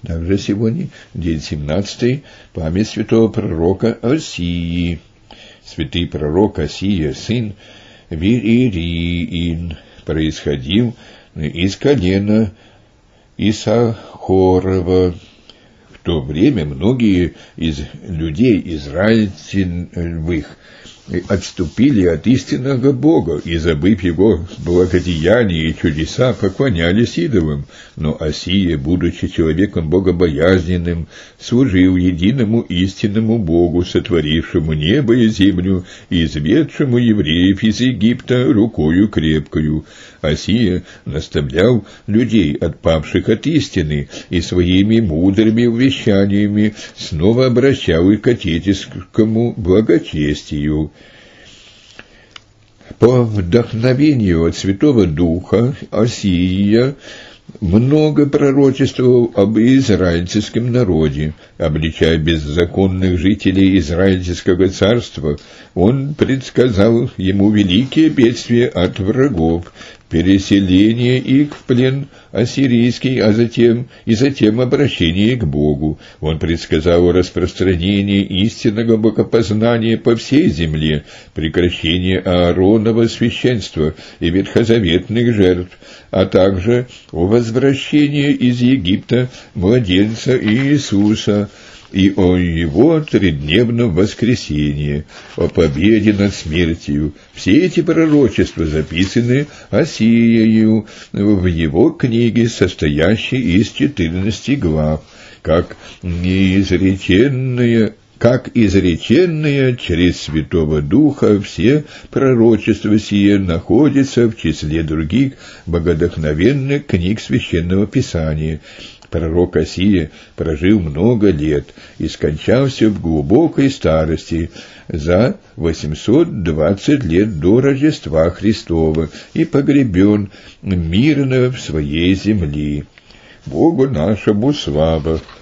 Также сегодня, день 17, память святого пророка Осии. Святый пророк Осия, сын Виириин, происходил из колена Исахорова. В то время многие из людей израильских отступили от истинного Бога и, забыв Его благодеяния и чудеса, поклонялись идолам. Но Осия, будучи человеком богобоязненным, служил единому истинному Богу, сотворившему небо и землю и изведшему евреев из Египта рукою крепкою. Осия наставлял людей, отпавших от истины, и своими мудрыми увещаниями снова обращал их к отеческому благочестию. По вдохновению от Святого Духа Осия много пророчествовал об израильском народе. Обличая беззаконных жителей Израильского царства, он предсказал ему великие бедствия от врагов, переселение их в плен ассирийский, затем обращение к Богу. Он предсказал распространение истинного богопознания по всей земле, прекращение Ааронова священства и ветхозаветных жертв, а также о возвращении из Египта младенца Иисуса и о его тридневном воскресении, о победе над смертью. Все эти пророчества записаны Осиею в его книге, состоящей из 14 глав, как изреченные через Святого Духа. Все пророчества сие находятся в числе других богодохновенных книг Священного Писания. Пророк Осия прожил много лет и скончался в глубокой старости за 820 лет до Рождества Христова и погребен мирно в своей земле. Богу нашему слава!